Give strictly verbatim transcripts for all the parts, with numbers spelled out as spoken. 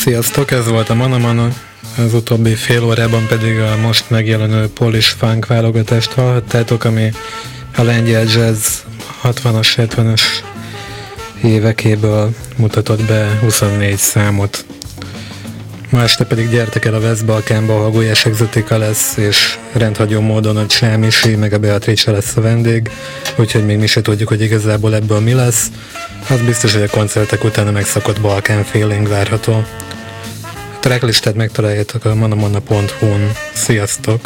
Sziasztok, ez volt a Mana Mana, az utóbbi fél órában pedig a most megjelenő Polish Funk válogatást hallhattátok, ami a lengyel jazz hatvanas, hetvenes évekéből mutatott be huszonnégy számot. Ma este pedig gyertek el a West Balkánba, ahol Gulyás Exotica lesz, és rendhagyó módon a Csámisi, meg a Beatrice lesz a vendég, úgyhogy még mi se tudjuk, hogy igazából ebből mi lesz. Az biztos, hogy a koncertek után a megszokott Balkán feeling várható. A tracklistát megtaláljátok a manamana pont hu-n. Sziasztok!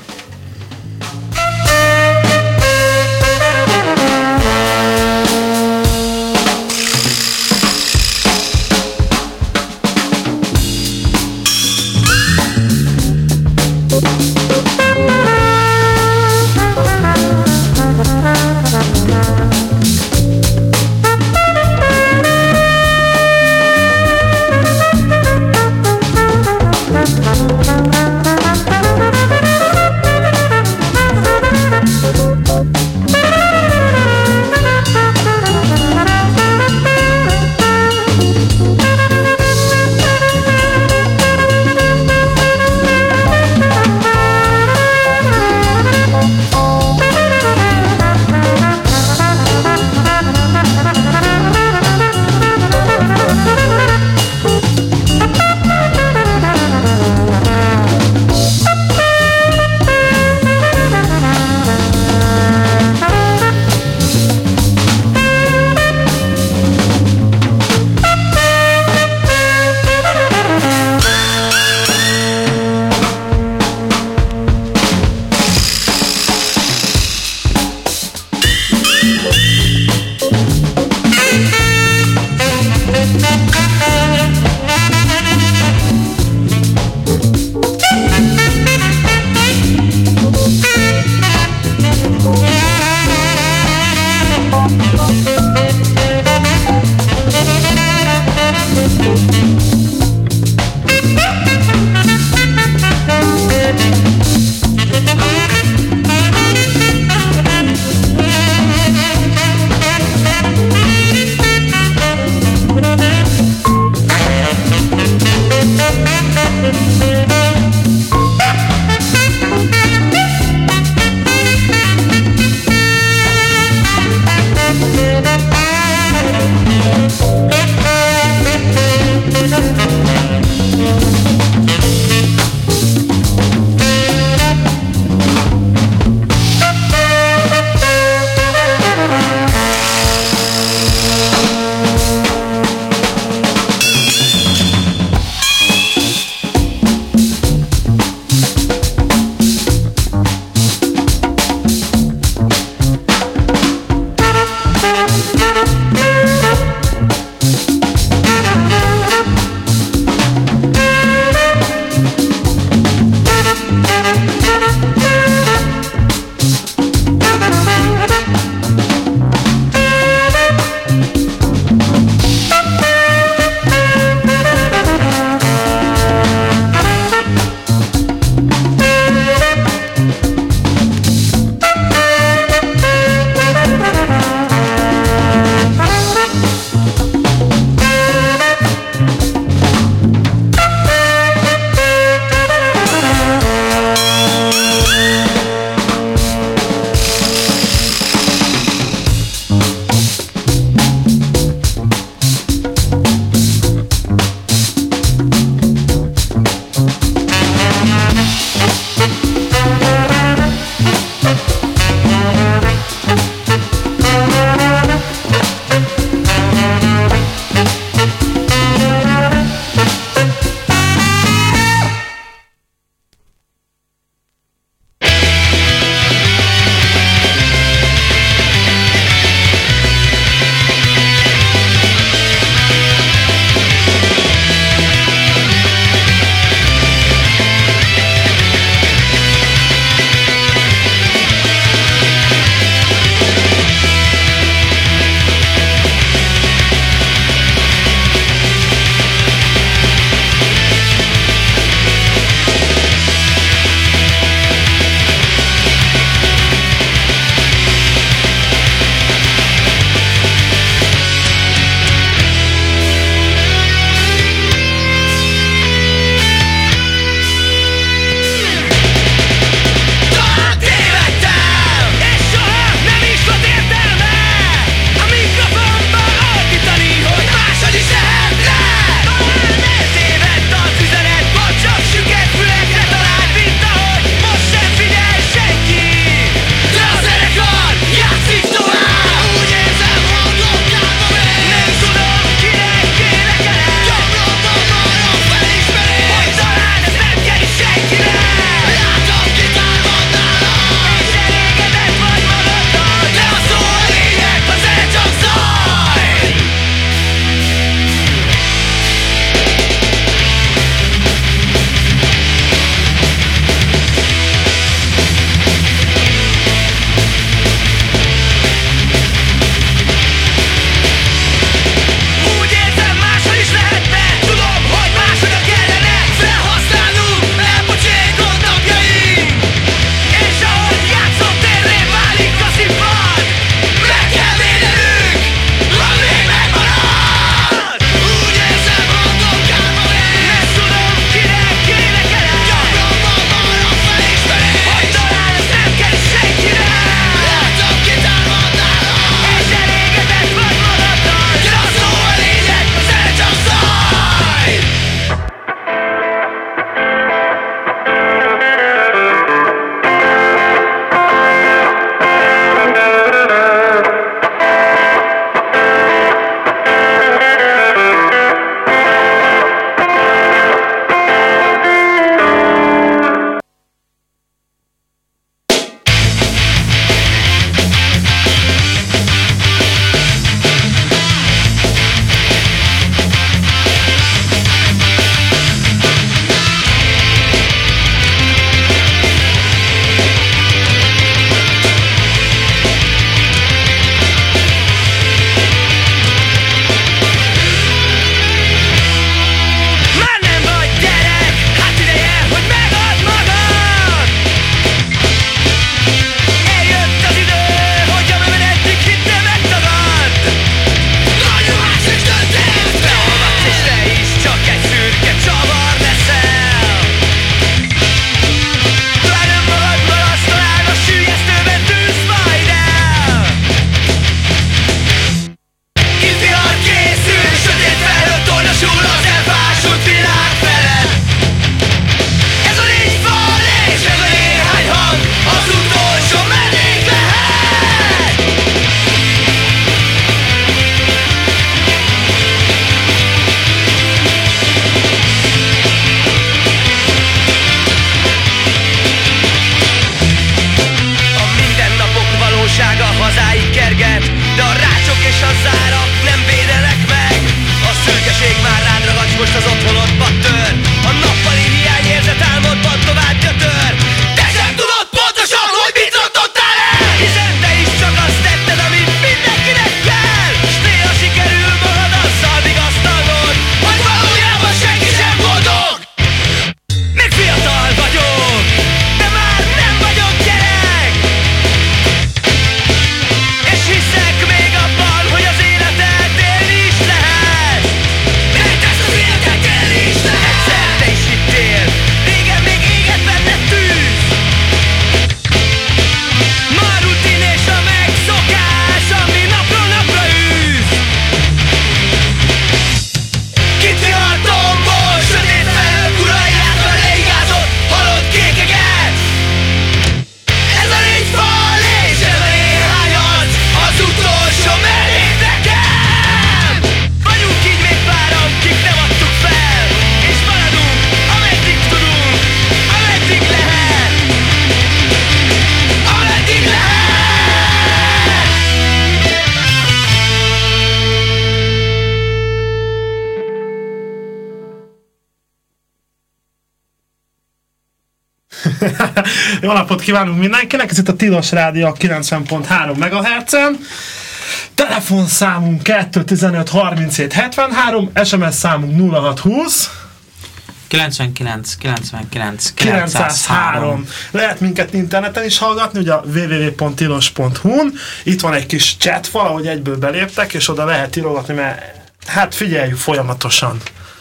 Jó napot kívánunk mindenkinek, ez itt a Tilos Rádió kilencven pont három megahertzen. Telefonszámunk kettő tizenöt harminchét hetvenhárom, es em es számunk nulla hat húsz kilencvenkilenc kilencvenkilenc kilencszázhárom. Lehet minket interneten is hallgatni, ugye a double-u double-u double-u pont tilos pont hu-n. Itt van egy kis chatfal, ahogy egyből beléptek, és oda lehet írogatni, mert hát figyeljük folyamatosan.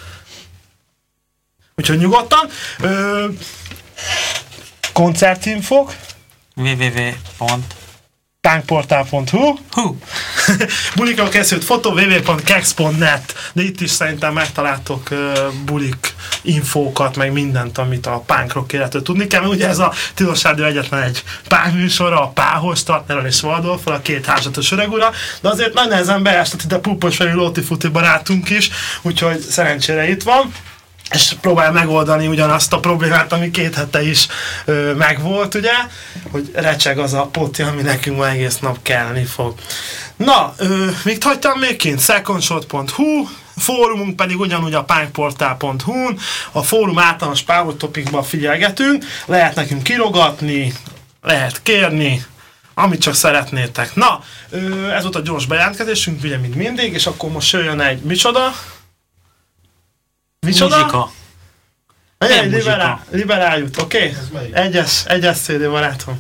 Úgyhogy nyugodtan. Ö, koncertinfok double-u double-u double-u pont punkportál pont hu Hú. Bulikról készült fotó double-u double-u double-u pont kex pont net, de itt is szerintem megtaláltok uh, bulik infókat, meg mindent, amit a punk rock életről tudni kell, mert ugye ez a Tilos Rádió egyetlen egy punk műsora, a Pához, Startnerrel és Waldorffal, a két házatos öregura, de azért nagy nehezen beesett ide Pupos felül Lóti Futi barátunk is, úgyhogy szerencsére itt van, és próbál megoldani ugyanazt a problémát, ami két hete is ö, megvolt, ugye, hogy recseg az a poti, ami nekünk ma egész nap kelleni fog. Na, ö, mit hagytam még kint? secondshot pont hu, fórumunk pedig ugyanúgy a punkportál pont hu-n, a fórum általános power topicban figyelgetünk, lehet nekünk kirogatni, lehet kérni, amit csak szeretnétek. Na, ö, ez volt a gyors bejelentkezésünk, ugye, mint mindig, és akkor most jöjjön egy micsoda? Micsoda? Muzsika. Egy liberál, liberál jut, oké? Okay? Egyes, egyes cé dé barátom.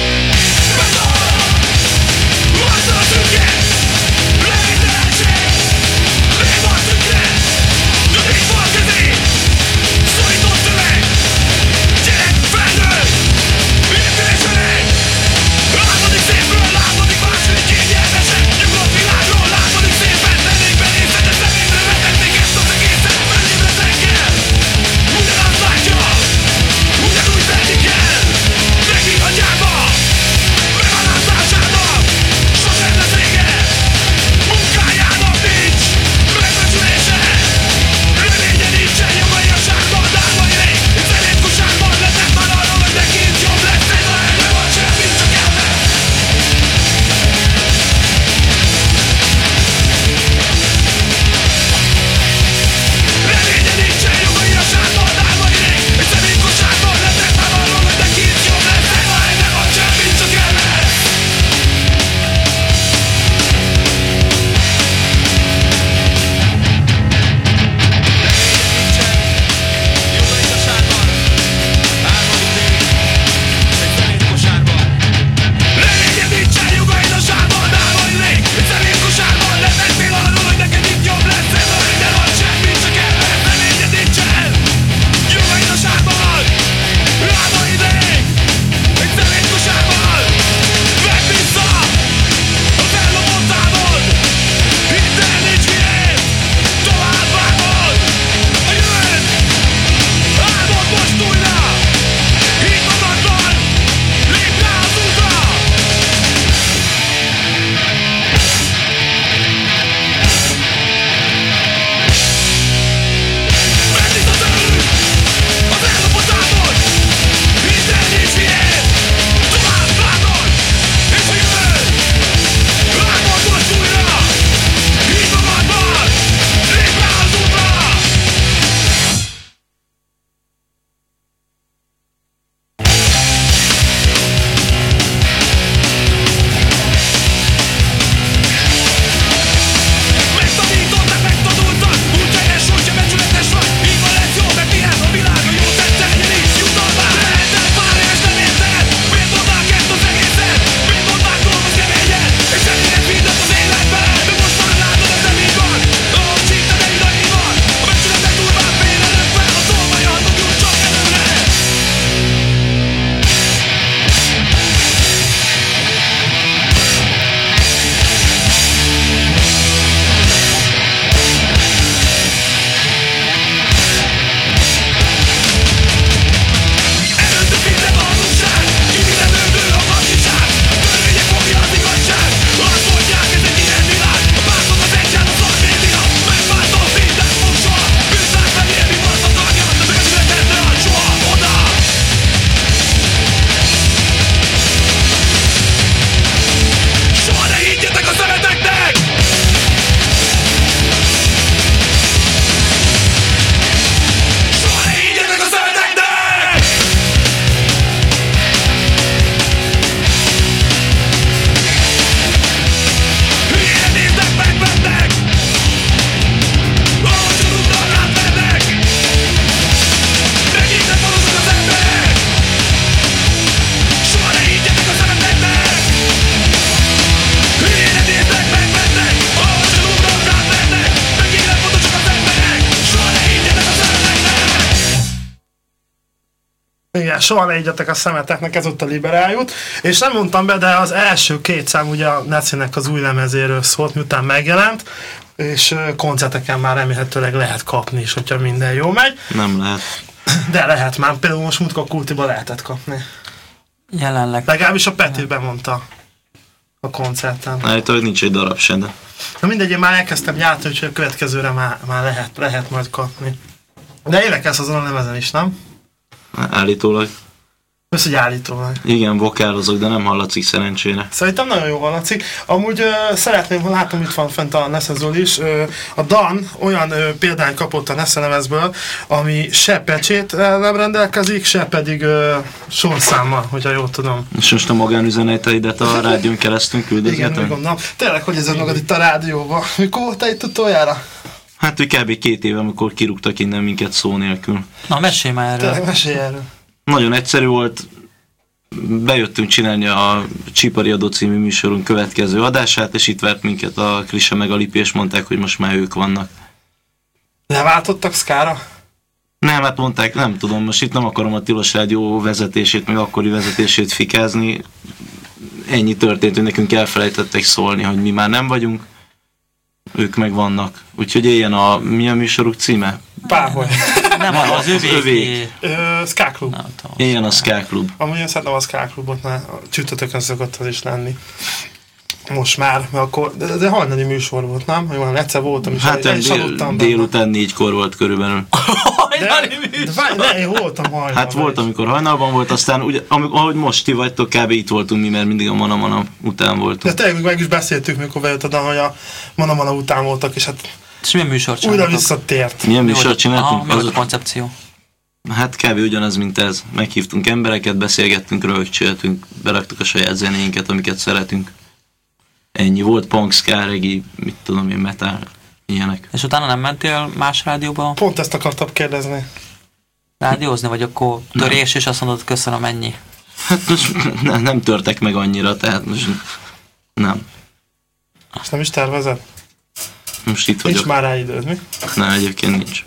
Let's Igen, soha ne igyatok a szemeteknek, ez ott a liberáljút. És nem mondtam be, de az első két szám ugye a Necinek az új lemezéről szólt, miután megjelent, és koncerteken már remélhetőleg lehet kapni is, hogyha minden jó megy. Nem lehet. De lehet már, például most múltkor Kultiba lehetett kapni. Jelenleg. Legalábbis a Peti bemondta a koncerten. Állítólag nincs egy darab sem, de... Na mindegy, én már elkezdtem gyártani, úgyhogy a következőre már, már lehet, lehet majd kapni. De énekelsz azon a lemezen is, nem? Állítólag. Össz, hogy állítólag. Igen, vokálozok, de nem hallatszik szerencsére. Szerintem nagyon jó hallatszik. Amúgy uh, szeretném, ha látom, itt van fent a Nesze Zoli is. Uh, a Dan olyan uh, példány kapott a Nesze lemezből, ami se pecsét nem rendelkezik, se pedig uh, sorszámmal, hogyha jól tudom. És most a magánüzeneteidet a rádión keresztül küldözgetem? Igen, úgy gondolom. Tényleg, hogy ez magad itt a rádióban? Mikor voltál itt utoljára? Hát, hogy kb. két éve, amikor kirúgtak innen minket szó nélkül. Na, mesélj már erről. Tényleg, mesélj erről. Nagyon egyszerű volt, bejöttünk csinálni a Csipari Adó című műsorunk következő adását, és itt vert minket a Klise meg a Lipi, és mondták, hogy most már ők vannak. Leváltottak Szkára? Nem, hát mondták, nem tudom, most itt nem akarom a Tilos Rádió vezetését, meg akkori vezetését fikázni. Ennyi történt, hogy nekünk elfelejtettek szólni, hogy mi már nem vagyunk, ők meg vannak. Úgyhogy éljen a, mi a műsoruk címe? Bárhogy. Nem, az, az övék. övék. Ska Club. Éljen a Ska Club. Amúgy én szeretem a Ska Clubot, mert csütörtökön szokott az is lenni. Most már, mert akkor, de, de hajnali műsor volt, nem? Jól, egyszer voltam is, hát el is dél, aludtam délután négykor volt körülbelül. De, de várj, ne, én voltam hajnalban. Hát volt, amikor hajnalban volt, aztán ugye, amikor, ahogy most ti vagytok, kb. Itt voltunk mi, mert mindig a Mana-Mana után voltunk. De tényleg meg is beszéltük, mikor bejött oda, hogy a Mana-Mana után voltak, és hát és milyen műsort újra csináltatok? visszatért. Milyen Mi műsort volt, csináltunk? aha, mi volt a Az- koncepció? Hát kb. Ugyanaz, mint ez. Meghívtunk embereket, beszélgettünk, rögcséltünk, beraktuk a saját zenéinket, amiket szeretünk. Ennyi. Volt punk, ska, reggae, mit tudom én, metal, ilyenek. És utána nem mentél más rádióba Pont ezt akartam kérdezni. rádiózni, vagy akkor törés, és azt mondod, köszönöm, ennyi? Hát most ne, nem törtek meg annyira, tehát most nem. Ezt nem is tervezed? Most itt Nincs vagyok. már rá időd, mi? Nem, egyébként nincs.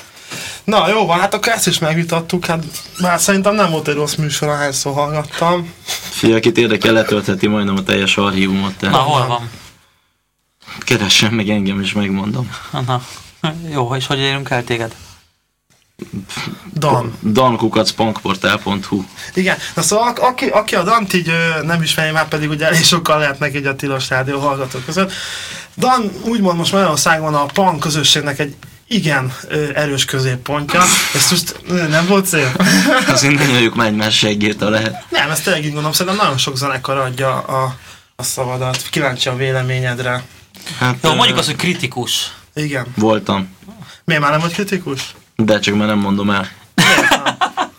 Na jó van, hát akkor ezt is megvitattuk, hát már szerintem nem volt egy rossz műsor, ahányszor hallgattam. Figyelj, akit érdekel, letöltheti majdnem a teljes archívumot. Na, Tehát hol van? keressen meg engem, és megmondom. Na, jó, és hogy érünk el téged? Dan. dankukac punkportál pont hu. Igen, na szóval ak- aki, aki a Dant így ö, nem ismeri, már pedig ugye elég sokkal lehetnek így a Tilos Rádió hallgatók között. Dan úgymond most Magyarországon a punk közösségnek egy igen ö, erős középpontja. Ezt most ö, nem volt cél? Azért ne nyoljuk már egymás seggét, ha lehet. Nem, ezt tényleg így gondolom, szerintem nagyon sok zenekar adja a, a szavadat. Kíváncsi a véleményedre. Hát, Jó, ö, mondjuk azt, hogy kritikus. Igen. voltam. Miért már nem vagy kritikus? De csak már nem mondom el. Miért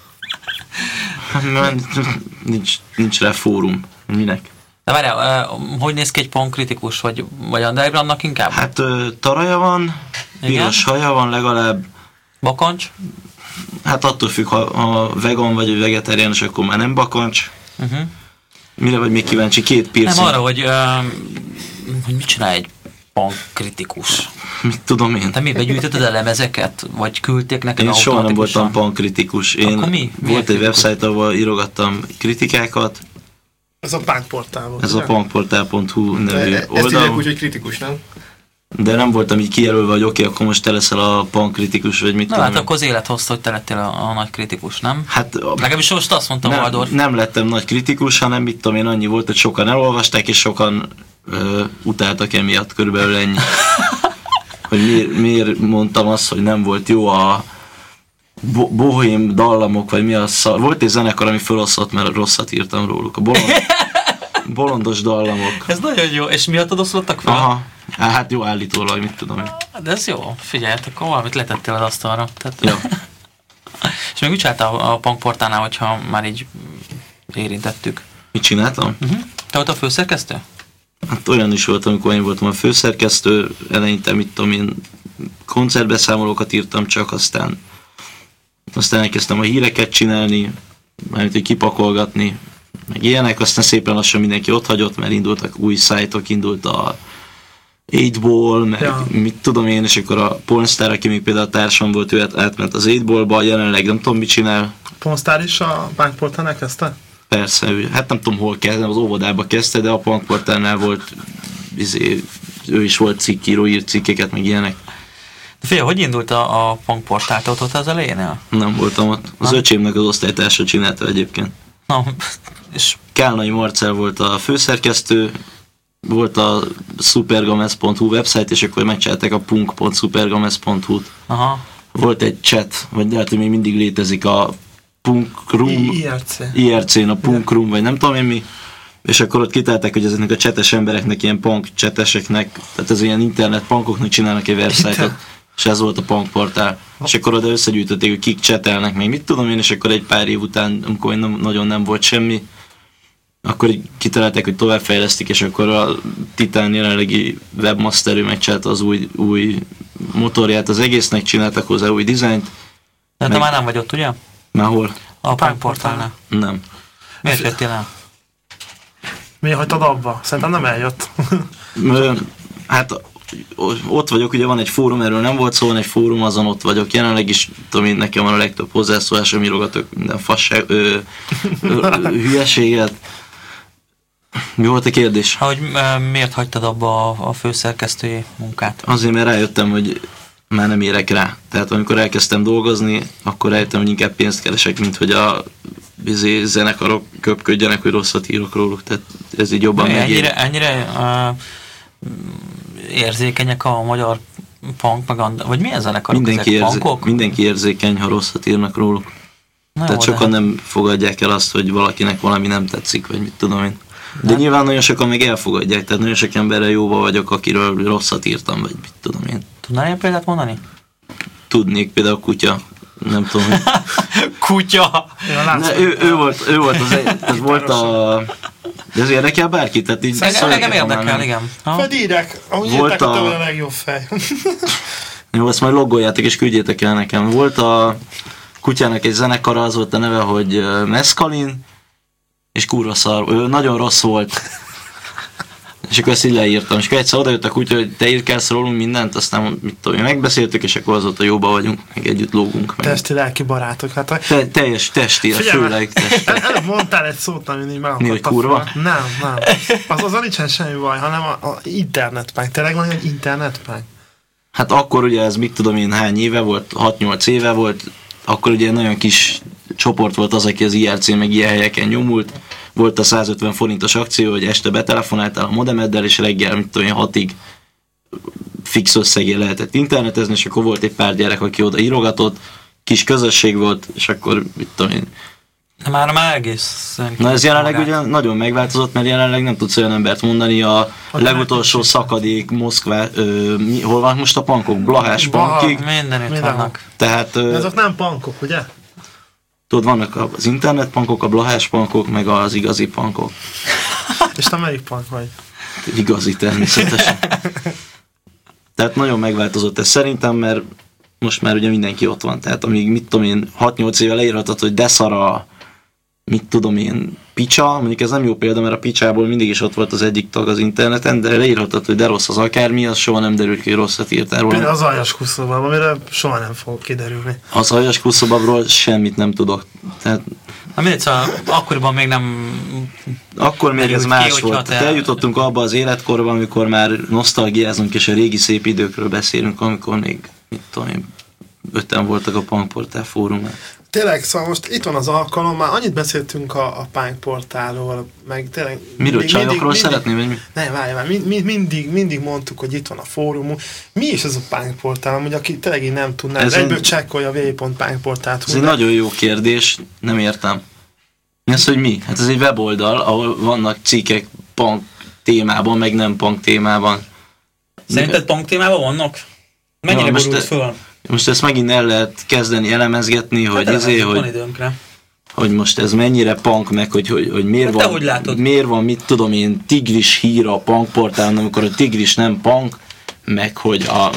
nem? Mert nincs, nincs rá fórum. Minek? De várjál, uh, hogy néz ki egy punk kritikus, vagy, vagy undergroundnak inkább? Hát ö, taraja van, piros haja van legalább. Bakancs? Hát attól függ, ha, ha vegan vagy vegetáriánus, akkor már nem bakancs. Uh-huh. Mire vagy még kíváncsi? Két piercing. Nem arra, hogy, uh, hogy mit csinál egy punk kritikus. Mit tudom én? Te mi, begyűjtötted a lemezeket? Vagy küldték neked Én soha nem automatikusan? voltam punk kritikus. Én Akkor mi? Milyen volt egy kritikus? website, ahol írogattam kritikákat. Ez a punk portál volt. Ez a ugye? punkportál pont hu nevű Ezt hívják oldal. úgy, hogy kritikus, nem? De nem voltam így kijelölve, hogy oké, okay, akkor most te leszel a punk kritikus, vagy mit Na tudom hát én. akkor az élet hozta, hogy te lettél a, a nagy kritikus, nem? Hát a- Legalábbis most azt mondtam, nem, Waldorf. nem lettem nagy kritikus, hanem mit tudom én, annyi volt, hogy sokan elolvasták, és sokan ö, utáltak emiatt, körülbelül ennyi. Hogy miért, miért mondtam azt, hogy nem volt jó a bo- bohém dallamok, vagy mi az szar. Volt egy zenekar, ami felosztott, mert rosszat írtam róluk. A bolond, bolondos dallamok. Ez nagyon jó. És miattad oszlottak fel? Aha. Hát jó, állítólag, mit tudom én. De ez jó. Figyelj, hát akkor valamit letettél az asztalra. Tehát... Ja. És még mit csináltál a, a punk portálnál, hogyha már így érintettük? Mit csináltam? Uh-huh. Te volt a főszerkesztő? Hát olyan is volt, amikor én voltam a főszerkesztő, eleinte, mit tudom én, koncertbeszámolókat írtam csak, aztán aztán elkezdtem a híreket csinálni, mármint, hogy kipakolgatni, meg ilyenek, aztán szépen lassan mindenki ott hagyott, mert indultak új szájtok, indult a eight ball, meg Ja. mit tudom én, és akkor a Pornstar, aki még például a társam volt, ő át- átment az eight ball-ba, jelenleg nem tudom mit csinál, Ponsztár is a Punkportálnál kezdte? Persze, ő, hát nem tudom hol kezdte, az óvodába kezdte, de a Punkportálnál volt, izé, ő is volt cikkíró, írt cikkeket, meg ilyenek. De figyelj, hogy indult a, a Punkportál? Te ott ott az elejénél? Nem voltam ott. Az Na. öcsémnek az osztálytársa csinálta egyébként. Na, és Kálnai Marcell volt a főszerkesztő, volt a supergamez pont hu website, és akkor megcsinálták a punk pont supergamez pont hu-t. aha, Volt egy chat, vagy lehet, hogy még mindig létezik a Punk Room, I- IRC. I R C-n a Punk Room, vagy nem tudom én mi, és akkor ott kitálták, hogy ezeknek a csetes embereknek, ilyen punk cseteseknek, tehát ez ilyen internet punkoknak csinálnak egy website-ot, és ez volt a Punkportál. És akkor oda összegyűjtötték, hogy kik csetelnek, még mit tudom én, és akkor egy pár év után, amikor nem, nagyon nem volt semmi, akkor így kitalálták, hogy továbbfejlesztik, és akkor a Titán jelenlegi webmaster, ő megcsinálta az új, új motorját az egésznek, csináltak hozzá új dizájnt. de te Meg- már nem vagy ott, ugye? Már hol? A Punkportálnál. Nem. Miért jöttél el? Miért hagytad abba? Szerintem nem eljött. Ö, Hát ott vagyok, ugye van egy fórum, erről nem volt szó, van egy fórum, azon ott vagyok. Jelenleg is, tudom én, nekem van a legtöbb hozzászólásom, írogatok minden fasság, ö, ö, hülyeséget. Mi volt a kérdés? Hogy ö, miért hagytad abba a, a főszerkesztői munkát? Azért, mert rájöttem, hogy már nem érek rá. Tehát amikor elkezdtem dolgozni, akkor rájöttem, hogy inkább pénzt keresek, mint hogy a bizé, zenekarok köpködjenek, hogy rosszat írok róluk. Tehát ez így jobban megér. Ennyire, ennyire uh, érzékenyek a magyar punk, meg a, vagy milyen zenekarok Mindenki, ezek? érzé, Punkok? mindenki érzékeny, ha rosszat írnak róluk. Na Tehát jó, sokan de- nem fogadják el azt, hogy valakinek valami nem tetszik, vagy mit tudom én. De Nem. nyilván nagyon sokan meg elfogadják, tehát nagyon sok emberrel jóba vagyok, akiről rosszat írtam, vagy mit tudom én. Tudnál ilyen példát mondani? Tudnék például Kutya, nem tudom. hogy- Kutya! Ja, látszott. Ne, ő, ő, volt, ő volt az egy, ez volt a... De ez érdekel bárkit? Tehát így Engem, szóljatok, engem ha már érdekel, nem. igen. Ha? Fedírek, ahogy Volt írták, hogy a- te vagy a legjobb fej. Jó, ezt majd loggoljátok és küldjétek el nekem. Volt a Kutyának egy zenekara, az volt a neve, hogy ö, Mescalin, és kurva szar, ő nagyon rossz volt. És akkor ezt így leírtam. És akkor egyszer odajött a Kutya, hogy te írkálsz rólunk mindent, aztán mit tudom, én, megbeszéltük, és akkor azóta jóba vagyunk, meg együtt lógunk. Meg. Testi lelki barátok. Hát a... Te, teljes testi, Figyelj már, főleg testi. el- előbb mondtál egy szót, amin így meg Mi, hogy akadtam kurva? fel. Nem, nem. Az azon nincsen semmi baj, hanem a, a internetpánk. Tényleg van egy internetpánk? Hát akkor ugye ez mit tudom én hány éve volt, hat-nyolc éve volt, akkor ugye nagyon kis csoport volt az, aki az I R C meg ilyen helyeken nyomult. Volt a százötven forintos akció, hogy este betelefonáltál a modemeddel, és reggel, mit tudom én, hatig fix összegé lehetett internetezni, és akkor volt egy pár gyerek, aki oda írogatott, kis közösség volt, és akkor, mit tudom én. De már, már egészen... Na ez jelenleg magát. ugye nagyon megváltozott, mert jelenleg nem tudsz olyan embert mondani, a legutolsó szakadék Moszkvá, ö, mi, hol van most a pankok? Blahás Blaha. pankig. Mindenütt Mindenhol. vannak. Tehát ö, Ezek nem pankok, ugye? tudod, vannak az internetpankok, a blahás pankok, meg az igazi pankok. És te melyik pank vagy? Igazi természetesen. Tehát nagyon megváltozott ez szerintem, mert most már ugye mindenki ott van. Tehát amíg, mit tudom én, hat-nyolc éve leírhatod, hogy de szar a, mit tudom én, picsa, mondjuk ez nem jó példa, mert a picsából mindig is ott volt az egyik tag az interneten, de leírhatod, hogy de rossz az akármi, az soha nem derül ki, hogy rosszat írtál Például róla. az aljas kuszóban, amire soha nem fog kiderülni. Az aljas kuszobabról semmit nem tudok. Tehát Na mindegy, szóval akkoriban még nem... akkor még Derült ez ki, más hogyha volt. te- Tehát eljutottunk abba az életkorba, amikor már nosztalgiázunk, és a régi szép időkről beszélünk, amikor még, mit tudom én, öten voltak a Punkportál fórumán. Tényleg, szóval most itt van az alkalom, már annyit beszéltünk a, a Punk portálról, meg tényleg... Miről, mindig- csajokról mindig- szeretném, vagy mi? Nem, várj, várj, mi, mi, mindig, mindig mondtuk, hogy itt van a fórumunk. Mi is ez a Punk portál, hogy aki tényleg így nem tudná, Ez ez egyből egy- csekkolja a double-u pont punk portát. Ez egy nagyon jó kérdés, nem értem. Mi az, hogy mi? Hát ez egy weboldal, ahol vannak cikkek punk témában, meg nem punk témában. Szerinted punk témában vannak? Mennyire Ja, most borult te- föl? Most ezt megint el lehet kezdeni elemezgetni, hogy, Hát izé, van hogy, időnkre. hogy most ez mennyire punk, meg hogy, hogy, hogy miért, Hát te van, hogy látod? miért van, mit tudom én, tigris hír a punk portálon, amikor a tigris nem punk, meg hogy a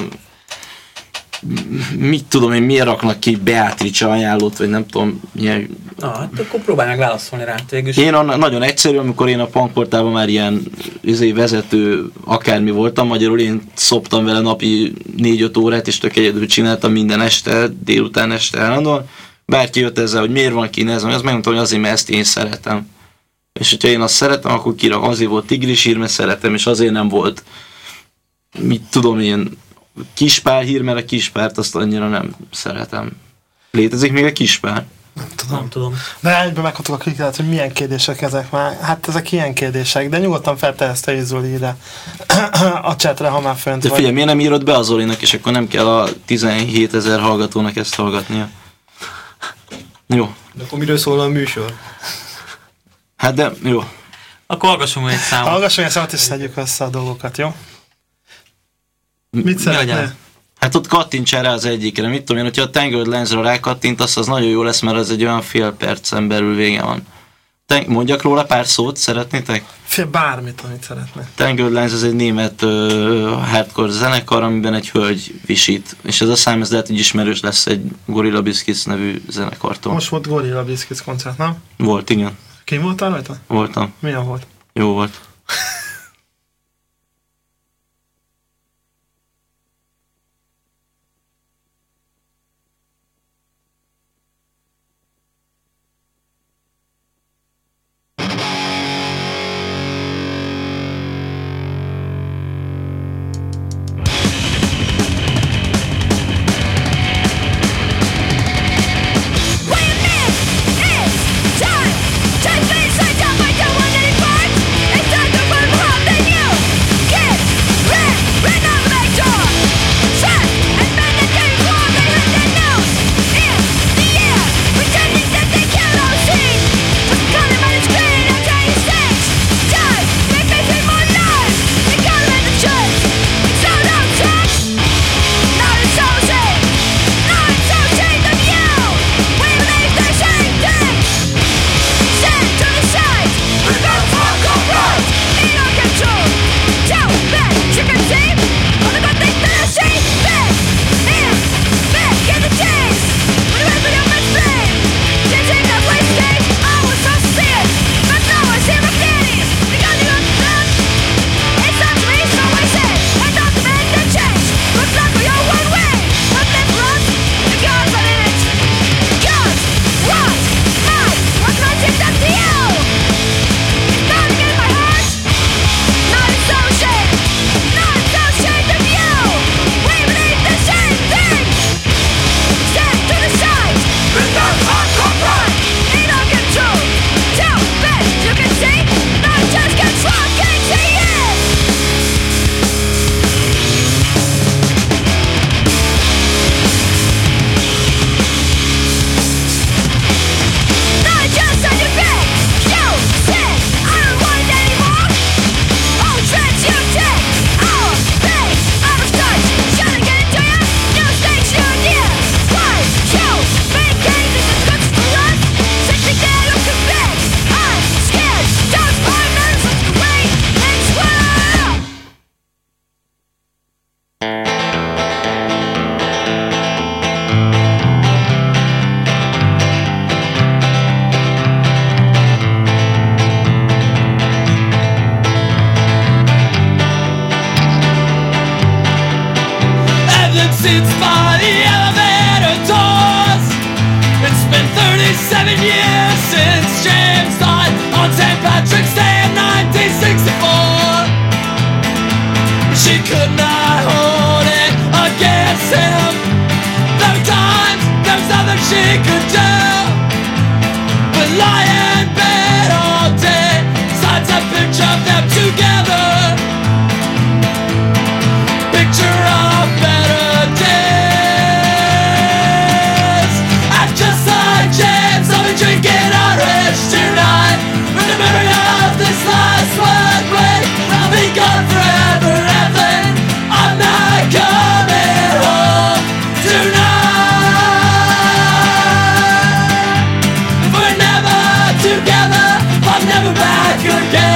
mit tudom én, miért raknak ki Beatrice ajánlót, vagy nem tudom, milyen. Na, hát akkor próbálj meg válaszolni rá. Végülis. Én a, nagyon egyszerű, amikor én a punkportálban már ilyen izé, vezető akármi voltam, magyarul én szoptam vele napi négy-öt órát, és tök egyedül csináltam minden este, délután este állandóan, bárki jött ezzel, hogy miért van kín ez, azt megmondtam, hogy azért, mert ezt én szeretem. És hogyha én azt szeretem, akkor kirak, azért volt tigrisír, mert szeretem, és azért nem volt, mit tudom én, kispár hír, mert a kispárt azt annyira nem szeretem. Létezik még a kispár? Nem tudom. Nem tudom. De egyben meghatok a kliket, hogy milyen kérdések ezek már. Hát ezek ilyen kérdések, de nyugodtan feltehezte is Zoli ide a chatre, ha már fönt De vagy. figyelj, miért nem írod be a Zolinak, és akkor nem kell a tizenhétezer hallgatónak ezt hallgatnia. Jó. De akkor miről szól a műsor? Hát de, jó. Akkor hallgassunk egy számot. Hallgassunk egy számot, és szedjük össze a dolgokat, jó? Mit legyen? szeretnél? Hát ott kattintsál rá az egyikre, mit tudom én, hogyha a Tangled Lens-ra rákattintasz, az nagyon jó lesz, mert az egy olyan fél percen belül vége van. Ten- mondjak róla pár szót, szeretnétek? Fél bármit, amit szeretnél. Tangled Lens az egy német uh, hardcore zenekar, amiben egy hölgy visít, és ez a szám, ez lehet, hogy ismerős lesz egy Gorilla Biscuits nevű zenekartól. Most volt Gorilla Biscuits koncert, nem? Volt, igen. Ki voltál rajta? Voltam. Milyen volt? Jó volt. sits by the elevator doors. It's been thirty-seven years since James died on Saint Patrick's Day in nineteen sixty-four. She could not hold it against him. There were times there was nothing she could do but lie in bed all day. Signs a picture of them together. Picture of better days. And just like James, I'll be drinking Irish tonight. In the memory of this last one break, I'll be gone forever and then I'm not coming home tonight. We're never together, I'm never back again.